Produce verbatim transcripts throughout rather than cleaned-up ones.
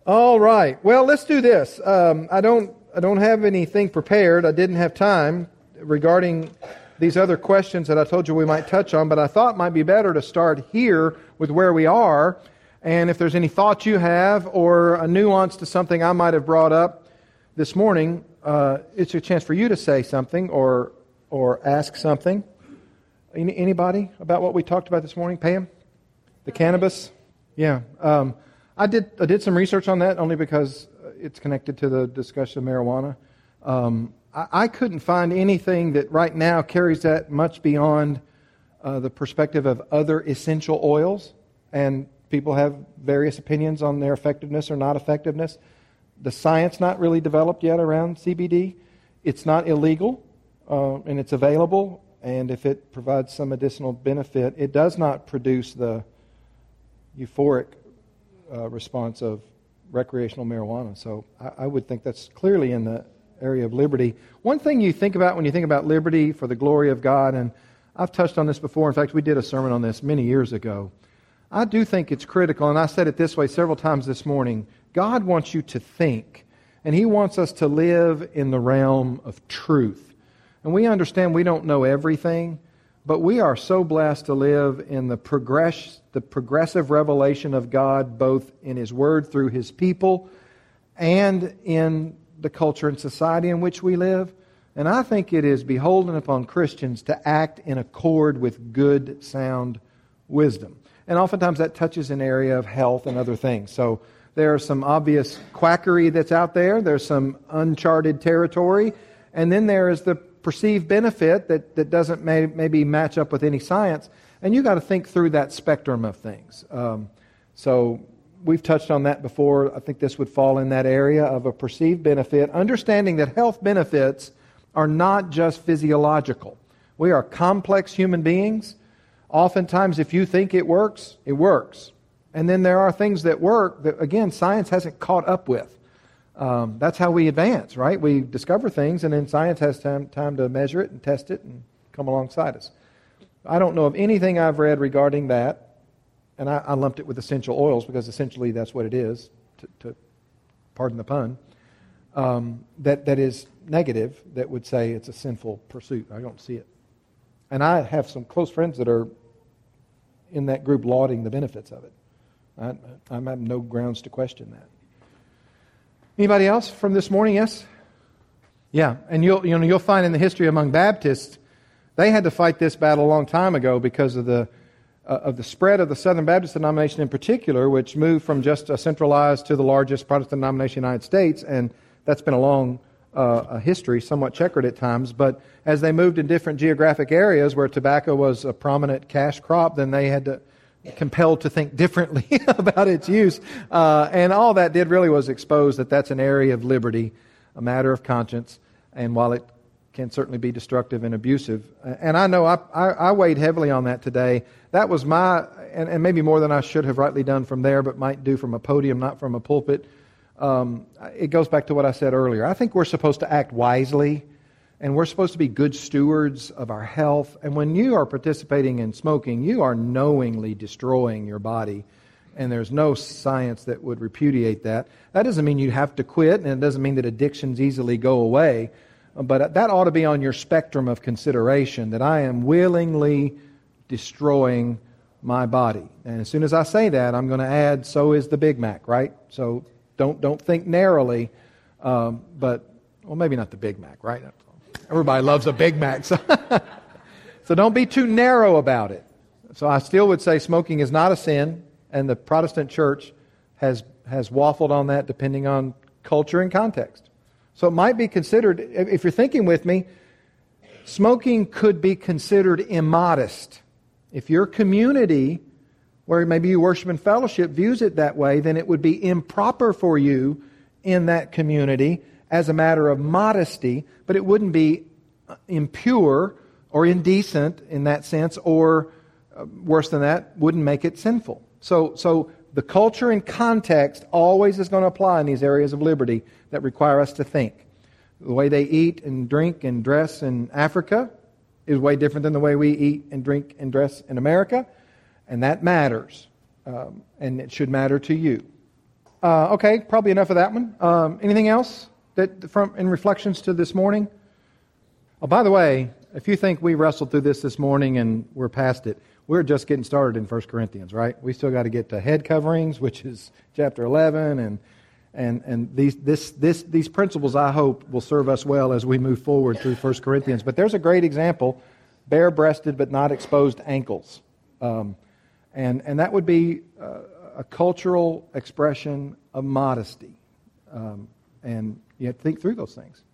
All right. Well, let's do this. Um, I don't. I don't have anything prepared. I didn't have time regarding these other questions that I told you we might touch on, but I thought it might be better to start here with where we are. And if there's any thoughts you have or a nuance to something I might have brought up this morning, uh, it's a chance for you to say something or or ask something. Any, anybody about what we talked about this morning? Pam? The cannabis? Yeah. Um, I did I did some research on that only because it's connected to the discussion of marijuana. Um, I, I couldn't find anything that right now carries that much beyond uh, the perspective of other essential oils, and people have various opinions on their effectiveness or not effectiveness. The science not really developed yet around C B D. It's not illegal, uh, and it's available, and if it provides some additional benefit, it does not produce the euphoric uh, response of recreational marijuana. So I, I would think that's clearly in the area of liberty. One thing you think about when you think about liberty for the glory of God, and I've touched on this before. In fact, we did a sermon on this many years ago. I do think it's critical, and I said it this way several times this morning. God wants you to think, and He wants us to live in the realm of truth. And we understand we don't know everything, but we are so blessed to live in the progress, the progressive revelation of God, both in His Word through His people and in the culture and society in which we live. And I think it is beholden upon Christians to act in accord with good, sound wisdom. And oftentimes that touches an area of health and other things. So there's some obvious quackery that's out there. There's some uncharted territory. And then there is the perceived benefit that, that doesn't may, maybe match up with any science. And you've got to think through that spectrum of things. Um, so we've touched on that before. I think this would fall in that area of a perceived benefit. Understanding that health benefits are not just physiological. We are complex human beings. Oftentimes, if you think it works, it works. And then there are things that work that, again, science hasn't caught up with. Um, that's how we advance, right? We discover things, and then science has time, time to measure it and test it and come alongside us. I don't know of anything I've read regarding that, and I, I lumped it with essential oils because essentially that's what it is, to, to pardon the pun, um, that, that is negative, that would say it's a sinful pursuit. I don't see it. And I have some close friends that are in that group lauding the benefits of it. I, I have no grounds to question that. Anybody else from this morning? Yes? Yeah, and you'll you know you'll find in the history among Baptists, they had to fight this battle a long time ago because of the uh, of the spread of the Southern Baptist denomination in particular, which moved from just a centralized to the largest Protestant denomination in the United States, and that's been a long uh, a history, somewhat checkered at times. But as they moved in different geographic areas where tobacco was a prominent cash crop, then they had to compelled to think differently about its use. Uh, and all that did really was expose that that's an area of liberty, a matter of conscience, and while it can certainly be destructive and abusive. And I know I, I, I weighed heavily on that today. That was my, and, and maybe more than I should have rightly done from there, but might do from a podium, not from a pulpit. Um, it goes back to what I said earlier. I think we're supposed to act wisely, and we're supposed to be good stewards of our health. And when you are participating in smoking, you are knowingly destroying your body. And there's no science that would repudiate that. That doesn't mean you have to quit, and it doesn't mean that addictions easily go away. But that ought to be on your spectrum of consideration, that I am willingly destroying my body. And as soon as I say that, I'm going to add, so is the Big Mac, right? So don't don't think narrowly, um, but, well, maybe not the Big Mac, right? Everybody loves a Big Mac. So, so don't be too narrow about it. So I still would say smoking is not a sin, and the Protestant church has has waffled on that depending on culture and context. So it might be considered, if you're thinking with me, smoking could be considered immodest. If your community, where maybe you worship in fellowship, views it that way, then it would be improper for you in that community as a matter of modesty, but it wouldn't be impure or indecent in that sense, or uh, worse than that, wouldn't make it sinful. So, so the culture and context always is going to apply in these areas of liberty that require us to think. The way they eat and drink and dress in Africa is way different than the way we eat and drink and dress in America, and that matters, um, and it should matter to you. Uh, okay, probably enough of that one. Um, anything else that from in reflections to this morning? Oh, by the way, if you think we wrestled through this this morning and we're past it, we're just getting started in First Corinthians, right? We still got to get to head coverings, which is chapter eleven, and and and these this this these principles, I hope, will serve us well as we move forward through First Corinthians. But there's a great example: bare-breasted but not exposed ankles, um, and and that would be uh, a cultural expression of modesty, um, and you have to think through those things.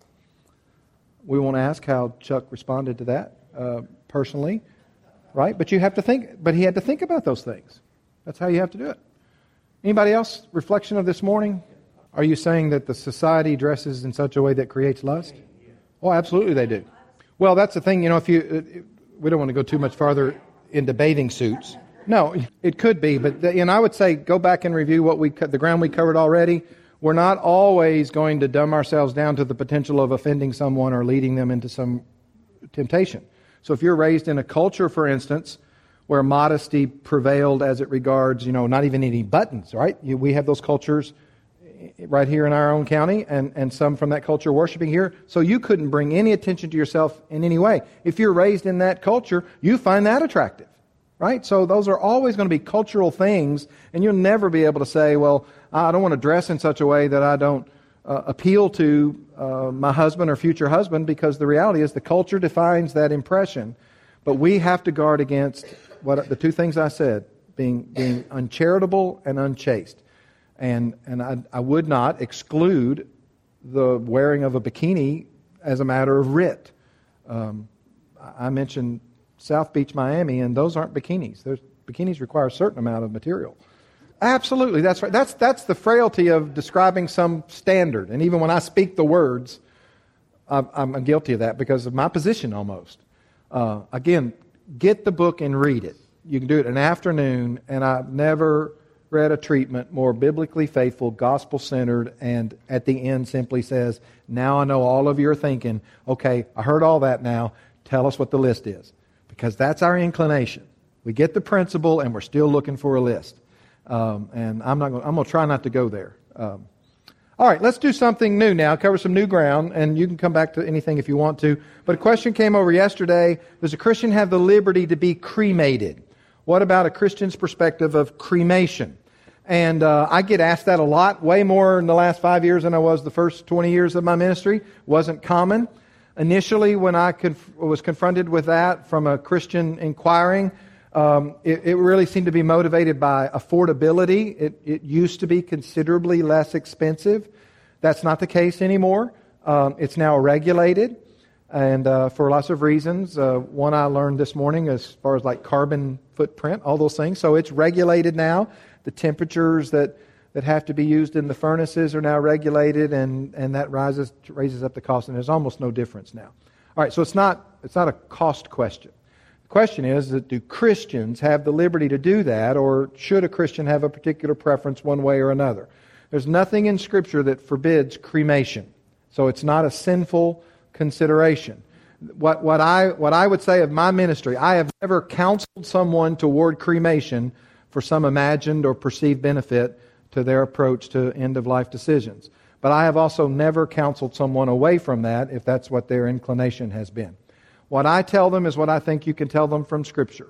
We won't ask how Chuck responded to that uh, personally. Right? But you have to think, but he had to think about those things. That's how you have to do it. Anybody else? Reflection of this morning? Are you saying that the society dresses in such a way that creates lust? Oh, absolutely they do. Well, that's the thing, you know, if you, we don't want to go too much farther into bathing suits. No, it could be, but, the, and I would say go back and review what we, the ground we covered already. We're not always going to dumb ourselves down to the potential of offending someone or leading them into some temptation. So if you're raised in a culture, for instance, where modesty prevailed as it regards, you know, not even any buttons, right? You, we have those cultures right here in our own county, and, and some from that culture worshiping here. So you couldn't bring any attention to yourself in any way. If you're raised in that culture, you find that attractive, right? So those are always going to be cultural things, and you'll never be able to say, well, I don't want to dress in such a way that I don't uh, appeal to uh, my husband or future husband, because the reality is the culture defines that impression. But we have to guard against what the two things I said, being being uncharitable and unchaste. And and I, I would not exclude the wearing of a bikini as a matter of writ. Um, I mentioned South Beach, Miami, and those aren't bikinis. There's, bikinis require a certain amount of material. Absolutely, that's right. That's that's the frailty of describing some standard. And even when I speak the words, I'm, I'm guilty of that because of my position almost. Uh, again, get the book and read it. You can do it in an afternoon, and I've never read a treatment more biblically faithful, gospel-centered, and at the end simply says, now I know all of you are thinking, okay, I heard all that now, tell us what the list is. Because that's our inclination. We get the principle, and we're still looking for a list. Um, and I'm not going. I'm going to try not to go there. Um, all right, let's do something new now. Cover some new ground, and you can come back to anything if you want to. But a question came over yesterday: does a Christian have the liberty to be cremated? What about a Christian's perspective of cremation? And uh, I get asked that a lot, way more in the last five years than I was the first twenty years of my ministry. Wasn't common. Initially, when I conf- was confronted with that from a Christian inquiring, Um, it, it really seemed to be motivated by affordability. It, it used to be considerably less expensive. That's not the case anymore. Um, it's now regulated, and uh, for lots of reasons. Uh, one I learned this morning as far as like carbon footprint, all those things. So it's regulated now. The temperatures that, that have to be used in the furnaces are now regulated, and, and that rises raises up the cost, and there's almost no difference now. All right, so it's not it's not a cost question. Question is that do Christians have the liberty to do that, or should a Christian have a particular preference one way or another? There's nothing in Scripture that forbids cremation, so it's not a sinful consideration. What what I what I would say of my ministry, I have never counseled someone toward cremation for some imagined or perceived benefit to their approach to end-of-life decisions. But I have also never counseled someone away from that if that's what their inclination has been. What I tell them is what I think you can tell them from Scripture.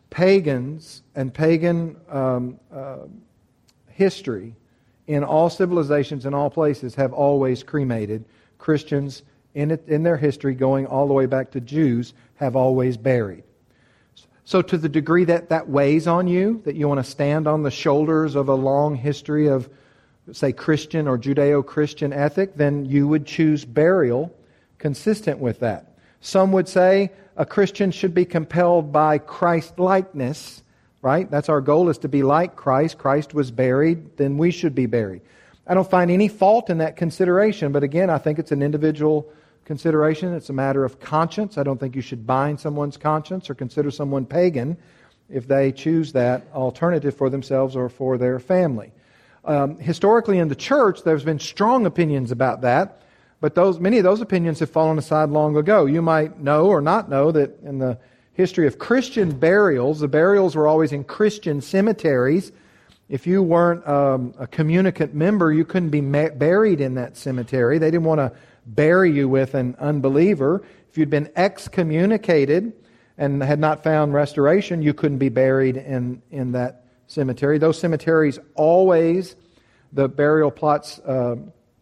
Pagans and pagan um, uh, history in all civilizations in all places have always cremated. Christians in it, in their history, going all the way back to Jews, have always buried. So to the degree that that weighs on you, that you want to stand on the shoulders of a long history of, say, Christian or Judeo-Christian ethic, then you would choose burial consistent with that. Some would say a Christian should be compelled by Christ-likeness, right? That's our goal, is to be like Christ. Christ was buried, then we should be buried. I don't find any fault in that consideration, but again, I think it's an individual consideration. It's a matter of conscience. I don't think you should bind someone's conscience or consider someone pagan if they choose that alternative for themselves or for their family. Um, historically in the church, there's been strong opinions about that. But those many of those opinions have fallen aside long ago. You might know or not know that in the history of Christian burials, the burials were always in Christian cemeteries. If you weren't um, a communicant member, you couldn't be ma- buried in that cemetery. They didn't want to bury you with an unbeliever. If you'd been excommunicated and had not found restoration, you couldn't be buried in, in that cemetery. Those cemeteries always, the burial plots uh,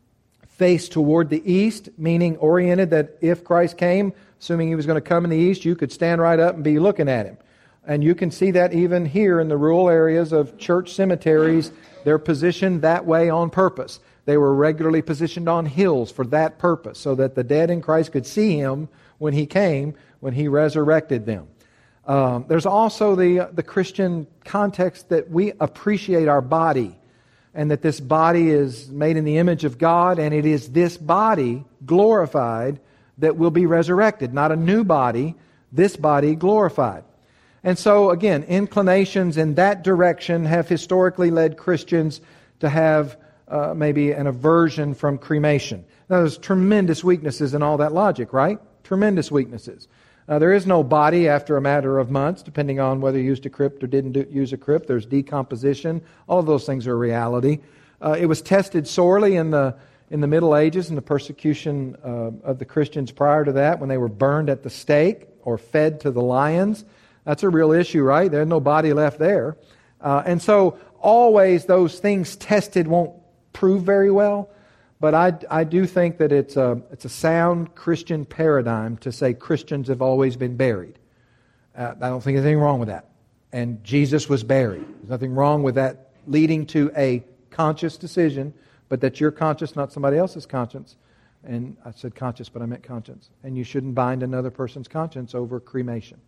face toward the east, meaning oriented that if Christ came, assuming He was going to come in the east, you could stand right up and be looking at Him. And you can see that even here in the rural areas of church cemeteries. They're positioned that way on purpose. They were regularly positioned on hills for that purpose, so that the dead in Christ could see Him when He came, when He resurrected them. Um, there's also the, the Christian context that we appreciate our body, and that this body is made in the image of God, and it is this body glorified that will be resurrected. Not a new body, this body glorified. And so, again, inclinations in that direction have historically led Christians to have uh, maybe an aversion from cremation. Now, there's tremendous weaknesses in all that logic, right? Tremendous weaknesses. Uh, there is no body after a matter of months, depending on whether you used a crypt or didn't do, use a crypt. There's decomposition. All of those things are a reality. Uh, it was tested sorely in the in the Middle Ages and the persecution uh, of the Christians prior to that, when they were burned at the stake or fed to the lions. That's a real issue, right? There's no body left there. Uh, and so always those things tested won't prove very well. But I, I do think that it's a, it's a sound Christian paradigm to say Christians have always been buried. Uh, I don't think there's anything wrong with that. And Jesus was buried. There's nothing wrong with that leading to a conscious decision, but that your conscience, not somebody else's conscience. And I said conscious, but I meant conscience. And you shouldn't bind another person's conscience over cremation.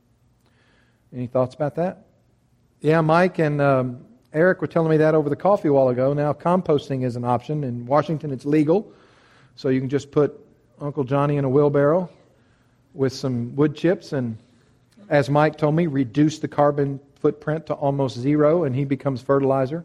Any thoughts about that? Yeah, Mike and um, Eric were telling me that over the coffee a while ago. Now composting is an option. In Washington it's legal. So you can just put Uncle Johnny in a wheelbarrow with some wood chips and, as Mike told me, reduce the carbon footprint to almost zero, and he becomes fertilizer.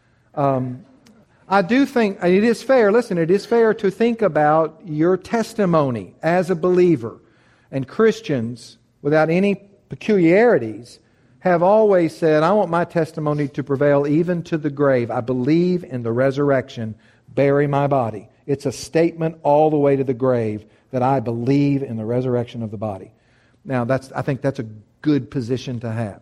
Um, I do think it is fair, listen, it is fair to think about your testimony as a believer. And Christians, without any peculiarities, have always said, I want my testimony to prevail even to the grave. I believe in the resurrection. Bury my body. It's a statement all the way to the grave that I believe in the resurrection of the body. Now, that's I think that's a good position to have.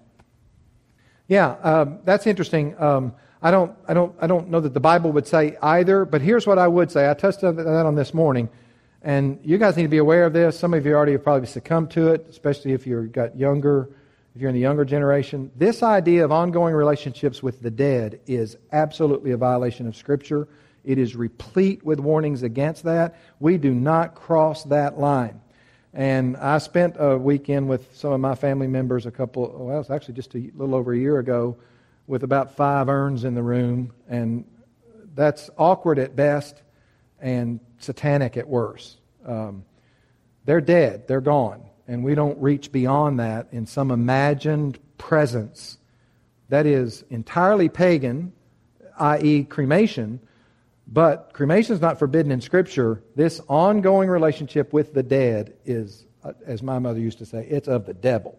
Yeah, um, that's interesting. Um, I don't, I don't, I don't know that the Bible would say either, but here's what I would say. I touched on that on this morning. And you guys need to be aware of this. Some of you already have probably succumbed to it, especially if you've got younger, if you're in the younger generation. This idea of ongoing relationships with the dead is absolutely a violation of Scripture. It is replete with warnings against that. We do not cross that line. And I spent a weekend with some of my family members a couple, well, it was actually just a little over a year ago, with about five urns in the room. And that's awkward at best and satanic at worst. Um, they're dead. They're gone. And we don't reach beyond that in some imagined presence that is entirely pagan, that is cremation. But cremation is not forbidden in Scripture. This ongoing relationship with the dead is, as my mother used to say, it's of the devil.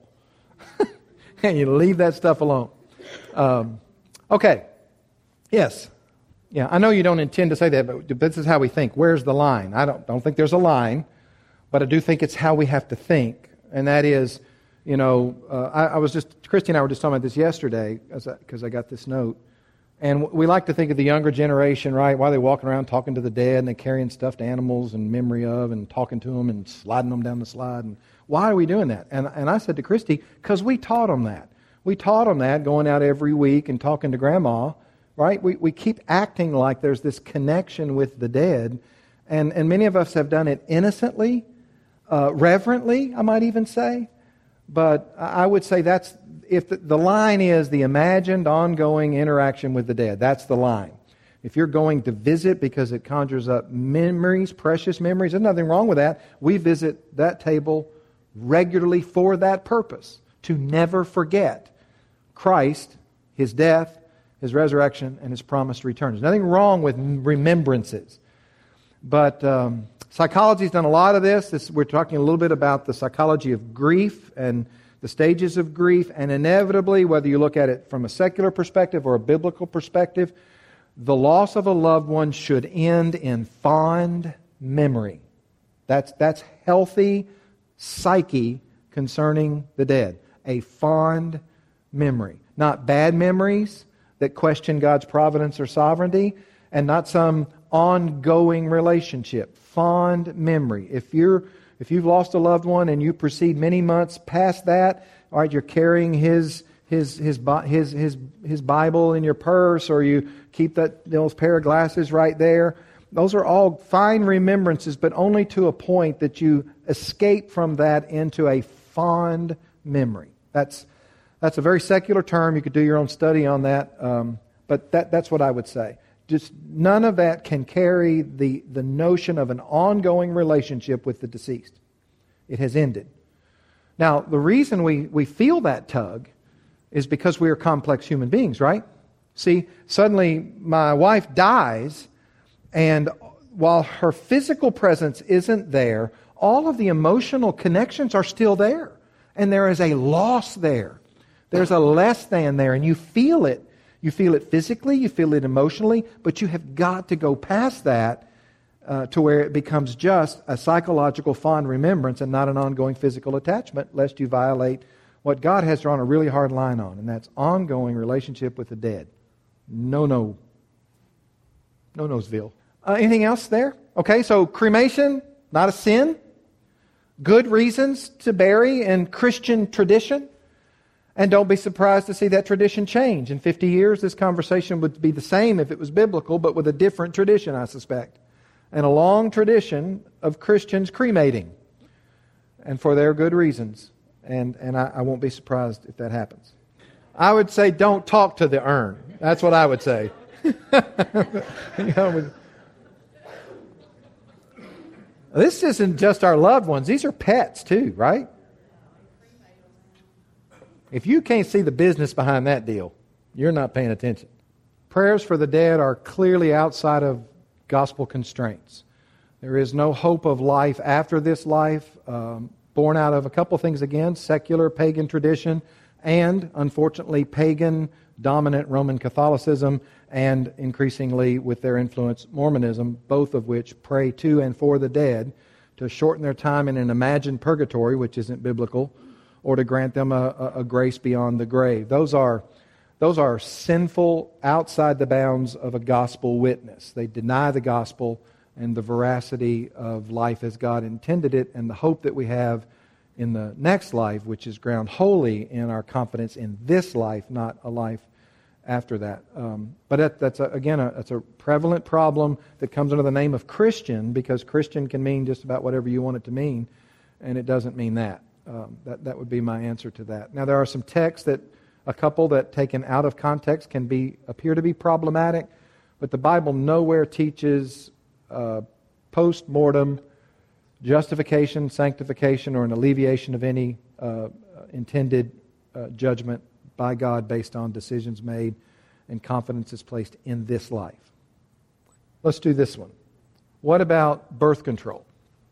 And you leave that stuff alone. Um, okay. Yes. Yeah, I know you don't intend to say that, but this is how we think. Where's the line? I don't, don't think there's a line, but I do think it's how we have to think. And that is, you know, uh, I, I was just, Christy and I were just talking about this yesterday, because I, I got this note. And we like to think of the younger generation, right? Why are they walking around talking to the dead and they're carrying stuffed animals and memory of and talking to them and sliding them down the slide. And why are we doing that? And, and I said to Christy, because we taught them that. We taught them that going out every week and talking to Grandma, right? We we keep acting like there's this connection with the dead. And, and many of us have done it innocently, uh, reverently, I might even say. But I would say that's, if the, the line is the imagined ongoing interaction with the dead, that's the line. If you're going to visit because it conjures up memories, precious memories, there's nothing wrong with that. We visit that table regularly for that purpose, to never forget Christ, His death, His resurrection, and His promised return. There's nothing wrong with remembrances. But um, psychology's done a lot of this. this. We're talking a little bit about the psychology of grief and the stages of grief, and inevitably, whether you look at it from a secular perspective or a biblical perspective, the loss of a loved one should end in fond memory. That's, that's healthy psyche concerning the dead. A fond memory. Not bad memories that question God's providence or sovereignty, and not some ongoing relationship. Fond memory. If you're if you've lost a loved one and you proceed many months past that, all right, you're carrying his his his his his his Bible in your purse, or you keep that those pair of glasses right there. Those are all fine remembrances, but only to a point that you escape from that into a fond memory. That's that's a very secular term. You could do your own study on that, um, but that that's what I would say. Just none of that can carry the, the notion of an ongoing relationship with the deceased. It has ended. Now, the reason we, we feel that tug is because we are complex human beings, right? See, suddenly my wife dies, and while her physical presence isn't there, all of the emotional connections are still there. And there is a loss there. There's a less than there, and you feel it. You feel it physically, you feel it emotionally, but you have got to go past that uh, to where it becomes just a psychological fond remembrance and not an ongoing physical attachment, lest you violate what God has drawn a really hard line on, and that's ongoing relationship with the dead. No, no. No, noseville. Uh, anything else there? Okay, so cremation, not a sin. Good reasons to bury in Christian tradition. And don't be surprised to see that tradition change. In fifty years, this conversation would be the same if it was biblical, but with a different tradition, I suspect. And a long tradition of Christians cremating. And for their good reasons. And and I, I won't be surprised if that happens. I would say don't talk to the urn. That's what I would say. You know, with, this isn't just our loved ones. These are pets too, right? If you can't see the business behind that deal, you're not paying attention. Prayers for the dead are clearly outside of gospel constraints. There is no hope of life after this life, um, born out of a couple things again, secular pagan tradition, and unfortunately pagan dominant Roman Catholicism, and increasingly with their influence Mormonism, both of which pray to and for the dead to shorten their time in an imagined purgatory, which isn't biblical, or to grant them a, a grace beyond the grave. Those are, those are sinful, outside the bounds of a gospel witness. They deny the gospel and the veracity of life as God intended it, and the hope that we have in the next life, which is ground wholly in our confidence in this life, not a life after that. Um, but that, that's, a, again, a, that's a prevalent problem that comes under the name of Christian, because Christian can mean just about whatever you want it to mean, and it doesn't mean that. Um, that that would be my answer to that. Now, there are some texts that a couple that taken out of context can be appear to be problematic, but the Bible nowhere teaches uh, post-mortem justification, sanctification, or an alleviation of any uh, intended uh, judgment by God based on decisions made and confidence is placed in this life. Let's do this one. What about birth control?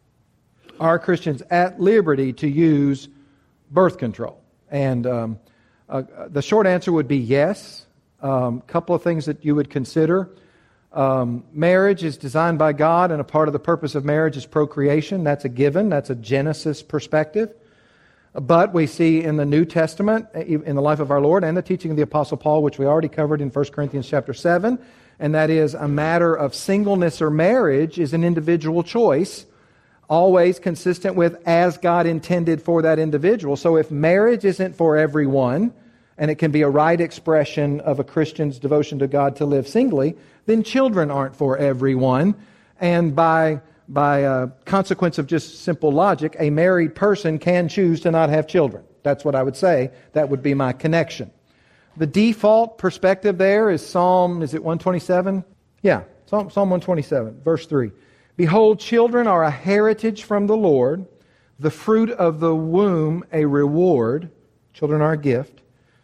Are Christians at liberty to use birth control? And um, uh, the short answer would be yes. A um, couple of things that you would consider. Um, marriage is designed by God, and a part of the purpose of marriage is procreation. That's a given. That's a Genesis perspective. But we see in the New Testament, in the life of our Lord, and the teaching of the Apostle Paul, which we already covered in First Corinthians chapter seven, and that is a matter of singleness or marriage is an individual choice, always consistent with as God intended for that individual. So if marriage isn't for everyone, and it can be a right expression of a Christian's devotion to God to live singly, then children aren't for everyone. And by by a consequence of just simple logic, a married person can choose to not have children. That's what I would say. That would be my connection. The default perspective there is Psalm, is it one twenty-seven? Yeah, Psalm, Psalm one twenty-seven, verse three. Behold, children are a heritage from the Lord, the fruit of the womb a reward. Children are a gift.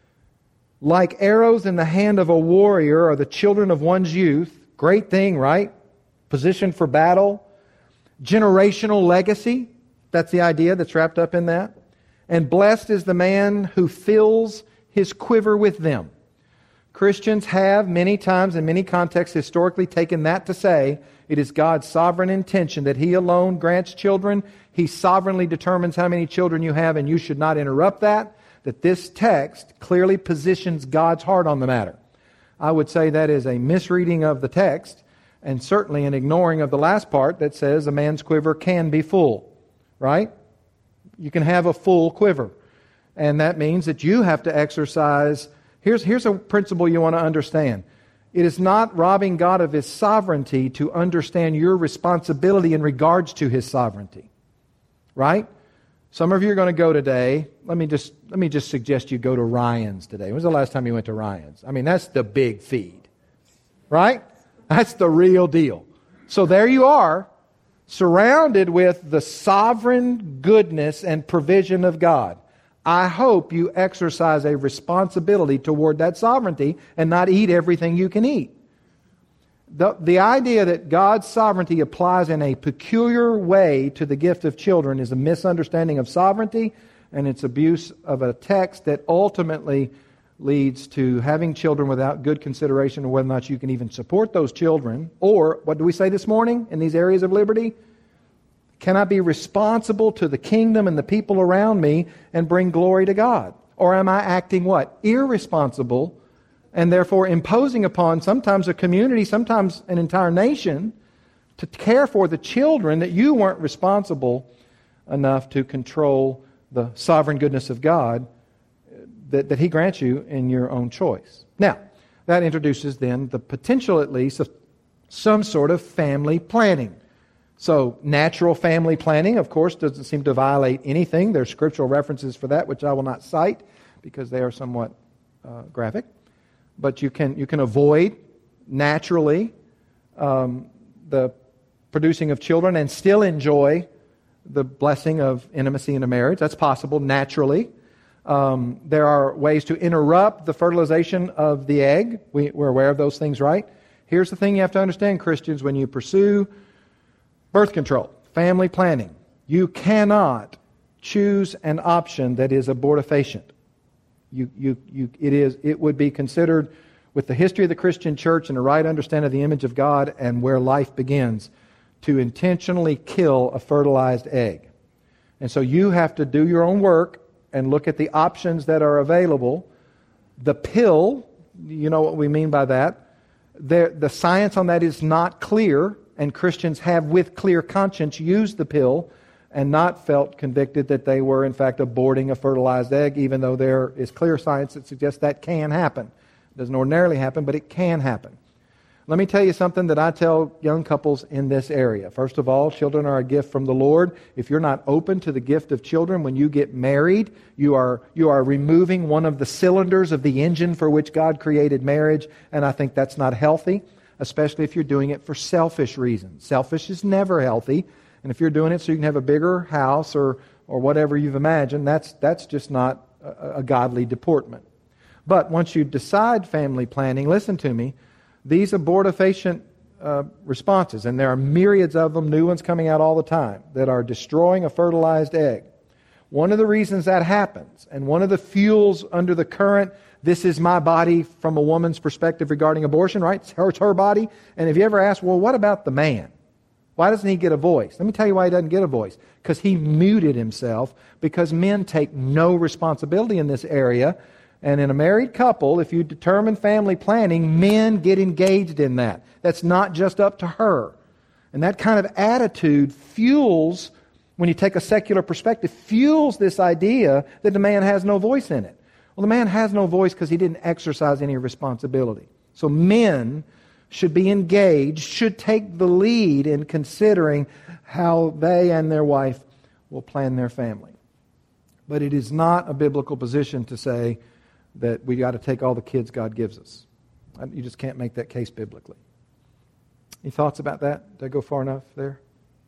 Like arrows in the hand of a warrior are the children of one's youth. Great thing, right? Position for battle. Generational legacy. That's the idea that's wrapped up in that. And blessed is the man who fills his quiver with them. Christians have many times in many contexts historically taken that to say it is God's sovereign intention that He alone grants children. He sovereignly determines how many children you have, and you should not interrupt that. That this text clearly positions God's heart on the matter. I would say that is a misreading of the text, and certainly an ignoring of the last part that says a man's quiver can be full. Right? You can have a full quiver. And that means that you have to exercise. Here's, here's a principle you want to understand. It is not robbing God of His sovereignty to understand your responsibility in regards to His sovereignty. Right? Some of you are going to go today. Let me just let me just suggest you go to Ryan's today. When was the last time you went to Ryan's? I mean, that's the big feed. Right? That's the real deal. So there you are, surrounded with the sovereign goodness and provision of God. I hope you exercise a responsibility toward that sovereignty and not eat everything you can eat. The, the idea that God's sovereignty applies in a peculiar way to the gift of children is a misunderstanding of sovereignty, and it's abuse of a text that ultimately leads to having children without good consideration of whether or not you can even support those children. Or, what do we say this morning in these areas of liberty? Can I be responsible to the kingdom and the people around me and bring glory to God? Or am I acting what? Irresponsible, and therefore imposing upon sometimes a community, sometimes an entire nation, to care for the children that you weren't responsible enough to control the sovereign goodness of God that, that He grants you in your own choice. Now, that introduces then the potential, at least, of some sort of family planning. So, natural family planning, of course, doesn't seem to violate anything. There are scriptural references for that, which I will not cite because they are somewhat uh, graphic. But you can you can avoid naturally um, the producing of children and still enjoy the blessing of intimacy in a marriage. That's possible naturally. Um, there are ways to interrupt the fertilization of the egg. We, we're aware of those things, right? Here's the thing you have to understand, Christians, when you pursue birth control, family planning, you cannot choose an option that is abortifacient. You, you, you, it is. It would be considered, with the history of the Christian church and a right understanding of the image of God and where life begins, to intentionally kill a fertilized egg. And so you have to do your own work and look at the options that are available. The pill, you know what we mean by that. The, the science on that is not clear, and Christians have, with clear conscience, used the pill and not felt convicted that they were, in fact, aborting a fertilized egg, even though there is clear science that suggests that can happen. It doesn't ordinarily happen, but it can happen. Let me tell you something that I tell young couples in this area. First of all, children are a gift from the Lord. If you're not open to the gift of children when you get married, you are you are removing one of the cylinders of the engine for which God created marriage, and I think that's not healthy, especially if you're doing it for selfish reasons. Selfish is never healthy. And if you're doing it so you can have a bigger house or or whatever you've imagined, that's that's just not a, a godly deportment. But once you decide family planning, listen to me, these abortifacient uh, responses, and there are myriads of them, new ones coming out all the time, that are destroying a fertilized egg. One of the reasons that happens, and one of the fuels under the current, this is my body from a woman's perspective regarding abortion, right? It's her, it's her body. And have you ever asked, well, what about the man? Why doesn't he get a voice? Let me tell you why he doesn't get a voice. Because he muted himself, because men take no responsibility in this area. And in a married couple, if you determine family planning, men get engaged in that. That's not just up to her. And that kind of attitude fuels, when you take a secular perspective, fuels this idea that the man has no voice in it. Well, the man has no voice because he didn't exercise any responsibility. So men should be engaged, should take the lead in considering how they and their wife will plan their family. But it is not a biblical position to say that we got to take all the kids God gives us. You just can't make that case biblically. Any thoughts about that? Did I go far enough there?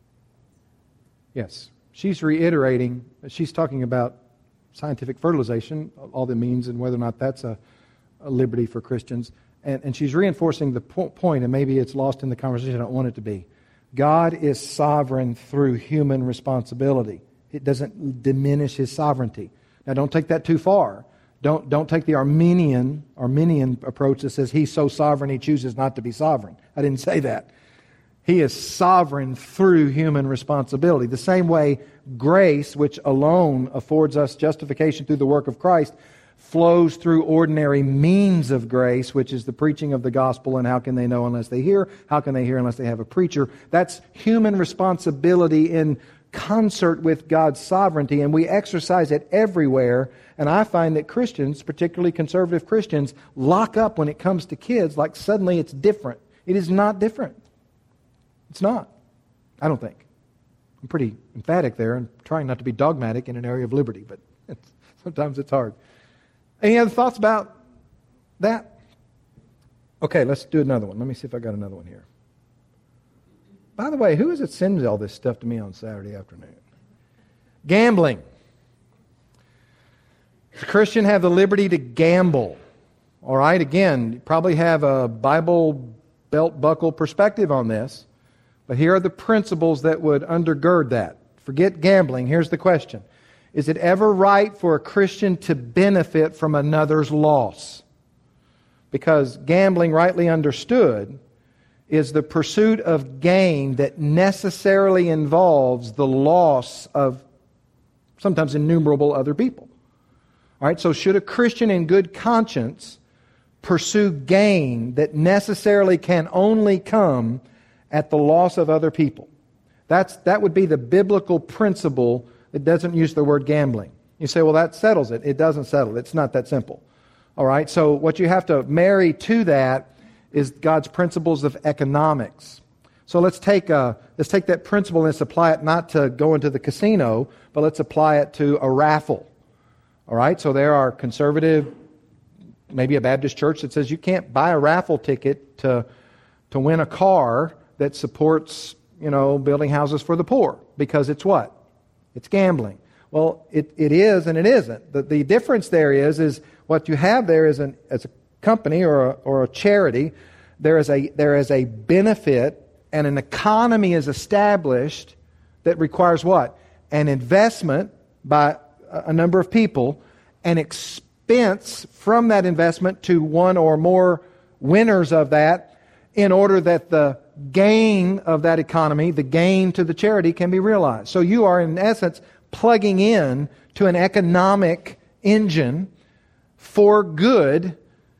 Yes. She's reiterating, she's talking about scientific fertilization, all that means, and whether or not that's a, a liberty for Christians. And, and she's reinforcing the po- point, and maybe it's lost in the conversation, I don't want it to be. God is sovereign through human responsibility. It doesn't diminish His sovereignty. Now, don't take that too far. Don't, don't take the Arminian, Arminian approach that says He's so sovereign He chooses not to be sovereign. I didn't say that. He is sovereign through human responsibility. The same way grace, which alone affords us justification through the work of Christ, flows through ordinary means of grace, which is the preaching of the gospel. And how can they know unless they hear? How can they hear unless they have a preacher? That's human responsibility in concert with God's sovereignty, and we exercise it everywhere. And I find that Christians, particularly conservative Christians, lock up when it comes to kids like suddenly it's different. It is not different. It's not. I don't think. I'm pretty emphatic there and trying not to be dogmatic in an area of liberty, but it's, sometimes it's hard. Any other thoughts about that? Okay, let's do another one. Let me see if I got another one here. By the way, who is it sends all this stuff to me on Saturday afternoon? Gambling. Does a Christian have the liberty to gamble? All right, again, you probably have a Bible belt buckle perspective on this, but here are the principles that would undergird that. Forget gambling. Here's the question. Is it ever right for a Christian to benefit from another's loss? Because gambling, rightly understood, is the pursuit of gain that necessarily involves the loss of sometimes innumerable other people. All right, so should a Christian in good conscience pursue gain that necessarily can only come at the loss of other people? That's, that would be the biblical principle that doesn't use the word gambling. You say, well, that settles it. It doesn't settle it. It's not that simple. All right, so what you have to marry to that is God's principles of economics. So let's take uh, let's take that principle and let's apply it not to go into the casino, but let's apply it to a raffle. All right, so there are conservative, maybe a Baptist church that says you can't buy a raffle ticket to to win a car that supports, you know, building houses for the poor, because it's what? It's gambling. Well, it, it is and it isn't. The, the difference there is is what you have there is an as a company or a, or a charity. There is a there is a benefit and an economy is established that requires what? An investment by a number of people, an expense from that investment to one or more winners of that, in order that the gain of that economy, the gain to the charity, can be realized. So you are in essence plugging in to an economic engine for good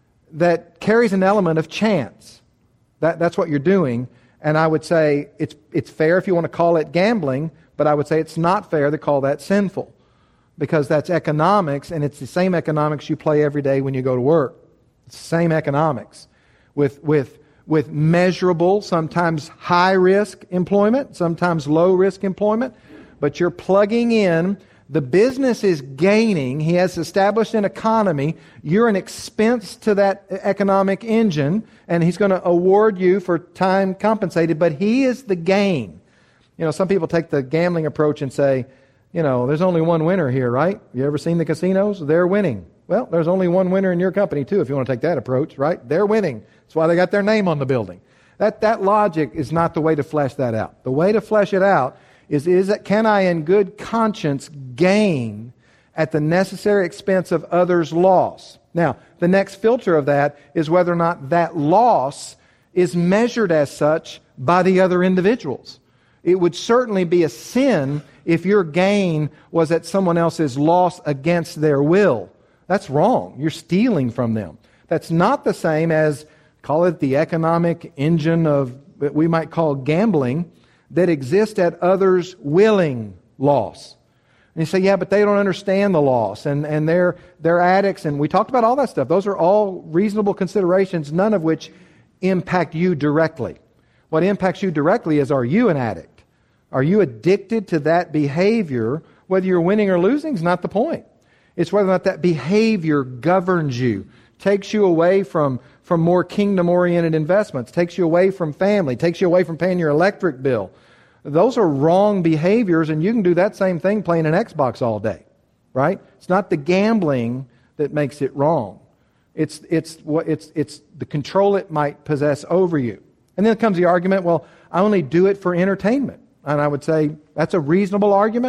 that carries an element of chance. That, that's what you're doing. And I would say it's it's fair if you want to call it gambling, but I would say it's not fair to call that sinful, because that's economics, and it's the same economics you play every day when you go to work. It's the same economics with with with measurable, sometimes high-risk employment, sometimes low-risk employment, but you're plugging in. The business is gaining. He has established an economy. You're an expense to that economic engine, and he's going to award you for time compensated, but he is the gain. You know, some people take the gambling approach and say, you know, there's only one winner here, right? You ever seen the casinos? They're winning. Well, there's only one winner in your company, too, if you want to take that approach, right? They're winning. That's why they got their name on the building. That, that logic is not the way to flesh that out. The way to flesh it out is, is that can I in good conscience gain at the necessary expense of others' loss? Now, the next filter of that is whether or not that loss is measured as such by the other individuals. It would certainly be a sin if your gain was at someone else's loss against their will. That's wrong. You're stealing from them. That's not the same as, call it the economic engine of what we might call gambling, that exist at others' willing loss. And you say, yeah, but they don't understand the loss, and, and they're, they're addicts, and we talked about all that stuff. Those are all reasonable considerations, none of which impact you directly. What impacts you directly is, are you an addict? Are you addicted to that behavior? Whether you're winning or losing is not the point. It's whether or not that behavior governs you, takes you away from, from more kingdom-oriented investments, takes you away from family, takes you away from paying your electric bill. Those are wrong behaviors, and you can do that same thing playing an Xbox all day, right? It's not the gambling that makes it wrong. It's it's what it's it's the control it might possess over you. And then comes the argument, well, I only do it for entertainment. And I would say that's a reasonable argument.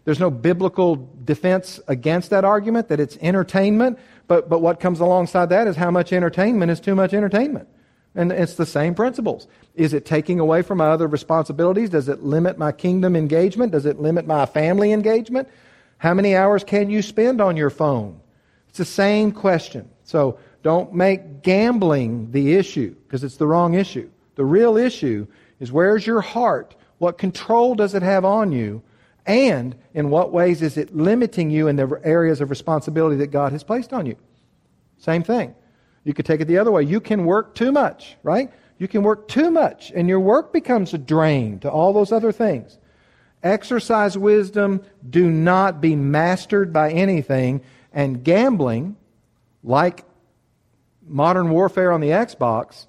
There's no biblical defense against that argument that it's entertainment, but, but what comes alongside that is how much entertainment is too much entertainment. And it's the same principles. Is it taking away from my other responsibilities? Does it limit my kingdom engagement? Does it limit my family engagement? How many hours can you spend on your phone? It's the same question. So don't make gambling the issue, because it's the wrong issue. The real issue is, where's your heart? What control does it have on you? And in what ways is it limiting you in the areas of responsibility that God has placed on you? Same thing. You could take it the other way. You can work too much, right? You can work too much, and your work becomes a drain to all those other things. Exercise wisdom. Do not be mastered by anything. And gambling, like Modern Warfare on the Xbox,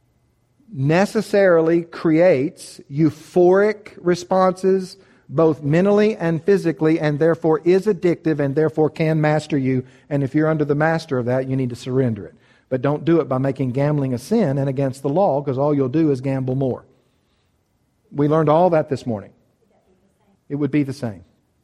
necessarily creates euphoric responses, both mentally and physically, and therefore is addictive and therefore can master you. And if you're under the master of that, you need to surrender it. But don't do it by making gambling a sin and against the law, because all you'll do is gamble more. We learned all that this morning. It would be the same.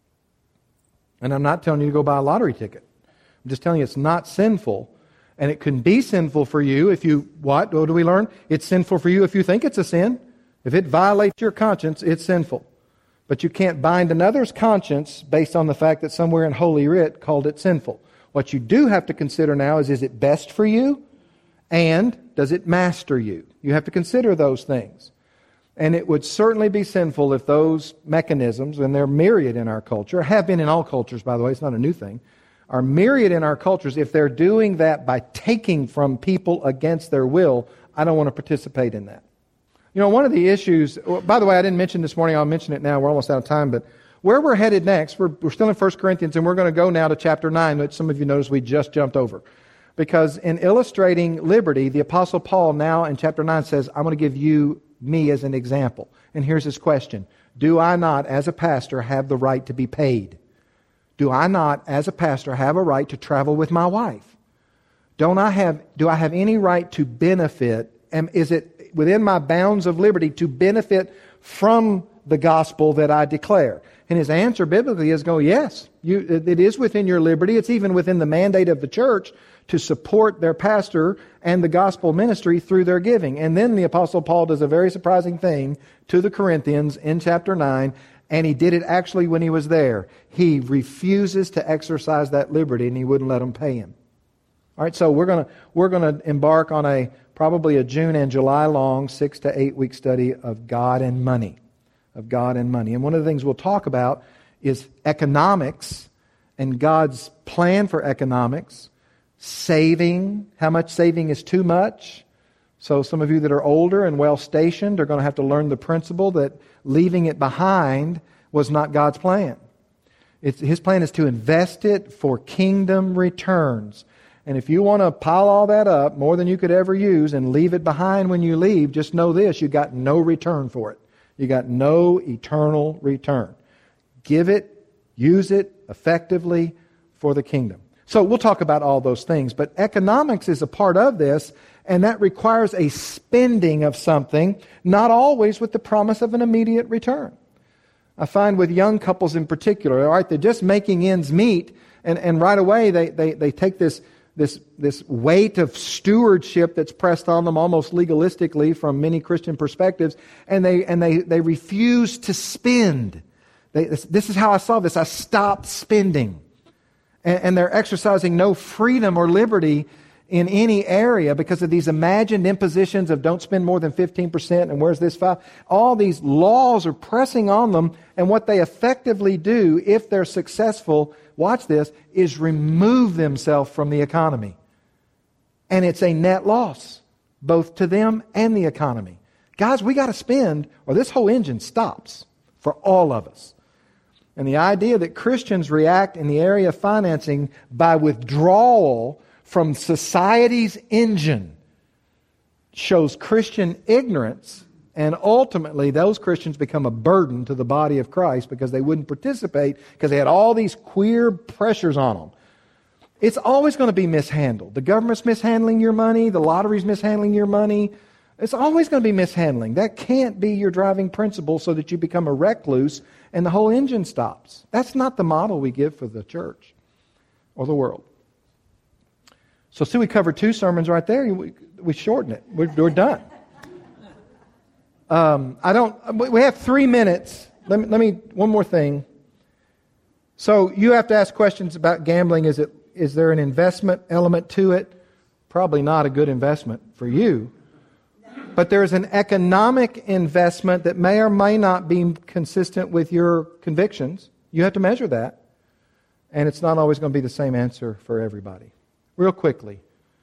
And I'm not telling you to go buy a lottery ticket. I'm just telling you it's not sinful. And it can be sinful for you if you, what? What do we learn? It's sinful for you if you think it's a sin. If it violates your conscience, it's sinful. But you can't bind another's conscience based on the fact that somewhere in Holy Writ called it sinful. What you do have to consider now is, is it best for you? And does it master you? You have to consider those things. And it would certainly be sinful if those mechanisms, and they're myriad in our culture, have been in all cultures, by the way, it's not a new thing, are myriad in our cultures. If they're doing that by taking from people against their will, I don't want to participate in that. You know, one of the issues, by the way, I didn't mention this morning, I'll mention it now, we're almost out of time, but where we're headed next, we're, we're still in First Corinthians, and we're going to go now to chapter nine, which some of you noticed we just jumped over. Because in illustrating liberty, the Apostle Paul now in chapter nine says, I'm going to give you me as an example. And here's his question. Do I not, as a pastor, have the right to be paid? Do I not, as a pastor, have a right to travel with my wife? Don't I have, do I have any right to benefit? And is it within my bounds of liberty to benefit from the gospel that I declare? And his answer biblically is go, yes. You, it is within your liberty. It's even within the mandate of the church to support their pastor and the gospel ministry through their giving. And then the Apostle Paul does a very surprising thing to the Corinthians in chapter nine, and he did it actually when he was there. He refuses to exercise that liberty, and he wouldn't let them pay him. All right, so we're going to we're going to embark on a probably a June and July long six to eight week study of God and money, of God and money. And one of the things we'll talk about is economics and God's plan for economics, saving, how much saving is too much. So some of you that are older and well-stationed are going to have to learn the principle that leaving it behind was not God's plan. It's, His plan is to invest it for kingdom returns. And if you want to pile all that up, more than you could ever use, and leave it behind when you leave, just know this, you got no return for it. You got no eternal return. Give it, use it effectively for the kingdom. So we'll talk about all those things, but economics is a part of this, and that requires a spending of something, not always with the promise of an immediate return. I find with young couples in particular, all right, they're just making ends meet, and, and right away they, they, they take this, this, this weight of stewardship that's pressed on them almost legalistically from many Christian perspectives, and they, and they, they refuse to spend. They, this, this is how I saw this. I stopped spending. And, and they're exercising no freedom or liberty in any area because of these imagined impositions of don't spend more than fifteen percent and where's this five? All these laws are pressing on them, and what they effectively do, if they're successful, watch this, is remove themselves from the economy. And it's a net loss, both to them and the economy. Guys, we got to spend or this whole engine stops for all of us. And the idea that Christians react in the area of financing by withdrawal from society's engine shows Christian ignorance, and ultimately those Christians become a burden to the body of Christ because they wouldn't participate because they had all these queer pressures on them. It's always going to be mishandled. The government's mishandling your money, the lottery's mishandling your money, It's always going to be mishandling. That can't be your driving principle so that you become a recluse and the whole engine stops. That's not the model we give for the church or the world. So see, we covered two sermons right there. We, we shorten it. We're, we're done. Um, I don't. We have three minutes. Let me, let me. One more thing. So you have to ask questions about gambling. Is it? Is there an investment element to it? Probably not a good investment for you. But there's an economic investment that may or may not be consistent with your convictions. You have to measure that. And it's not always going to be the same answer for everybody. Real quickly,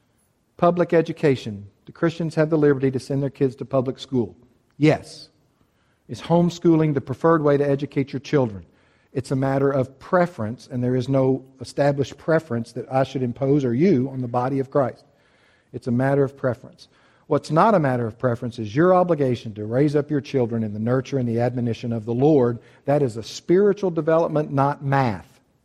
public education. Do Christians have the liberty to send their kids to public school? Yes. Is homeschooling the preferred way to educate your children? It's a matter of preference, and there is no established preference that I should impose or you on the body of Christ. It's a matter of preference. What's not a matter of preference is your obligation to raise up your children in the nurture and the admonition of the Lord. That is a spiritual development, not math.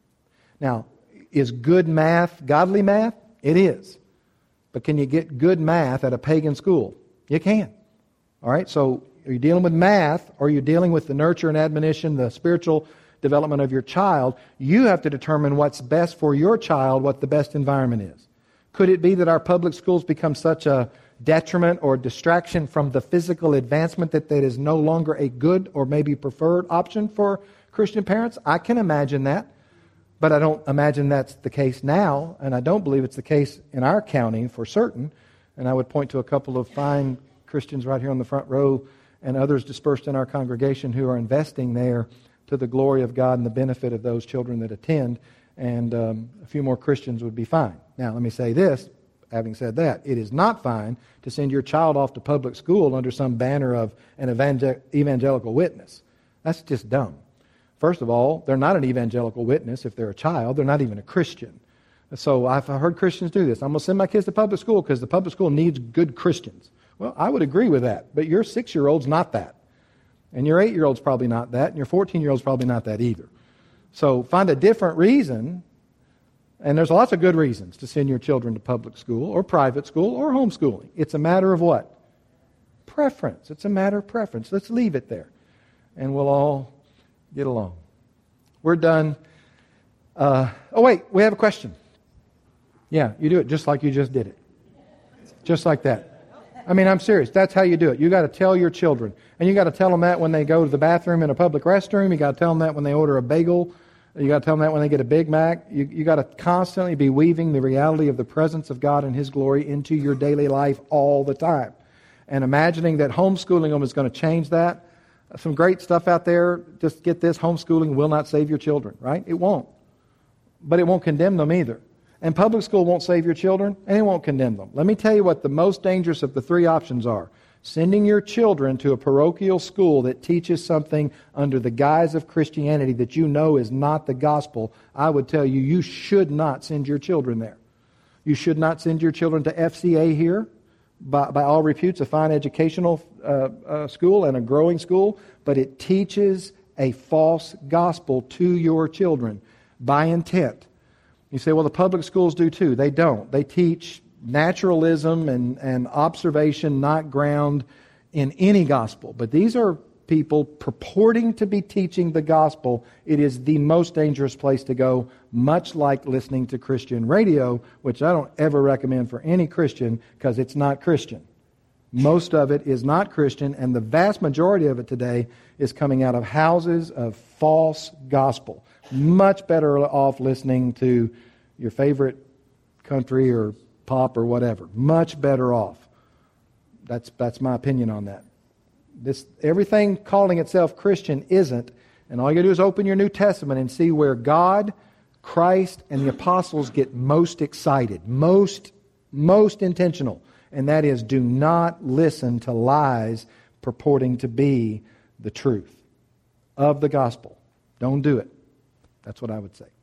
Now, is good math godly math? It is. But can you get good math at a pagan school? You can. All right, so are you dealing with math, or are you dealing with the nurture and admonition, the spiritual development of your child? You have to determine what's best for your child, what the best environment is. Could it be that our public schools become such a detriment or distraction from the physical advancement that that is no longer a good or maybe preferred option for Christian parents? I can imagine that, but I don't imagine that's the case now, and I don't believe it's the case in our county for certain. And I would point to a couple of fine Christians right here on the front row and others dispersed in our congregation who are investing there to the glory of God and the benefit of those children that attend, and um, a few more Christians would be fine. Now, let me say this. Having said that, it is not fine to send your child off to public school under some banner of an evangel- evangelical witness. That's just dumb. First of all, they're not an evangelical witness if they're a child. They're not even a Christian. So I've heard Christians do this. I'm going to send my kids to public school because the public school needs good Christians. Well, I would agree with that, but your six-year-old's not that. And your eight-year-old's probably not that, and your fourteen-year-old's probably not that either. So find a different reason. And there's lots of good reasons to send your children to public school or private school or homeschooling. It's a matter of what? Preference. It's a matter of preference. Let's leave it there. And we'll all get along. We're done. Uh, oh, wait. We have a question. Yeah, you do it just like you just did it. Just like that. I mean, I'm serious. That's how you do it. You got to tell your children. And you got to tell them that when they go to the bathroom in a public restroom. You got to tell them that when they order a bagel. You got to tell them that when they get a Big Mac. You you got to constantly be weaving the reality of the presence of God and His glory into your daily life all the time. And imagining that homeschooling them is going to change that. Some great stuff out there. Just get this, homeschooling will not save your children, right? It won't. But it won't condemn them either. And public school won't save your children, and it won't condemn them. Let me tell you what the most dangerous of the three options are. Sending your children to a parochial school that teaches something under the guise of Christianity that you know is not the gospel, I would tell you, you should not send your children there. You should not send your children to F C A here, by, by all reputes, a fine educational uh, uh, school and a growing school, but it teaches a false gospel to your children by intent. You say, well, the public schools do too. They don't. They teach naturalism and, and observation not ground in any gospel. But these are people purporting to be teaching the gospel. It is the most dangerous place to go, much like listening to Christian radio, which I don't ever recommend for any Christian because it's not Christian. Most of it is not Christian, and the vast majority of it today is coming out of houses of false gospel. Much better off listening to your favorite country or pop or whatever. Much better off. That's that's my opinion on that. This everything calling itself Christian isn't, and all you gotta do is open your New Testament and see where God, Christ, and the apostles get most excited, most, most intentional. And that is, do not listen to lies purporting to be the truth of the gospel. Don't do it. That's what I would say.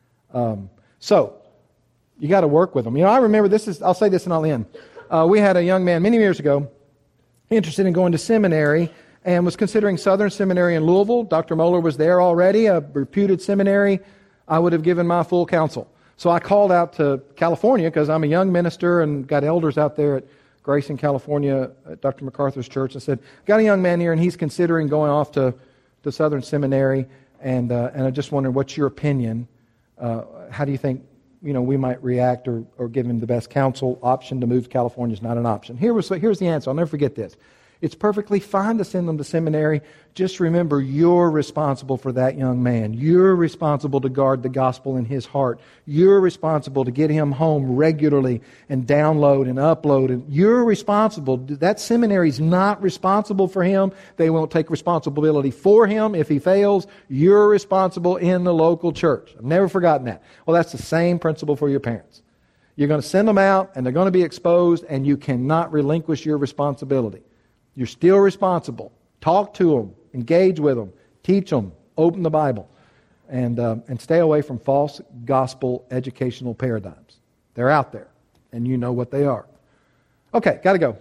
Um, so, you got to work with them. You know, I remember this is, I'll say this and I'll end. Uh, we had a young man many years ago interested in going to seminary and was considering Southern Seminary in Louisville. Doctor Moeller was there already, a reputed seminary. I would have given my full counsel. So I called out to California because I'm a young minister and got elders out there at Grace in California at Doctor MacArthur's church and said, got a young man here and he's considering going off to, to Southern Seminary, and uh, and I just wondered, what's your opinion? Uh, how do you think you know we might react or, or give him the best counsel? Option to move to California is not an option. Here was, here's the answer. I'll never forget this. It's perfectly fine to send them to seminary. Just remember, you're responsible for that young man. You're responsible to guard the gospel in his heart. You're responsible to get him home regularly and download and upload. And you're responsible. That seminary's not responsible for him. They won't take responsibility for him if he fails. You're responsible in the local church. I've never forgotten that. Well, that's the same principle for your parents. You're going to send them out, and they're going to be exposed, and you cannot relinquish your responsibility. You're still responsible. Talk to them. Engage with them. Teach them. Open the Bible. And, uh, and stay away from false gospel educational paradigms. They're out there, and you know what they are. Okay, got to go.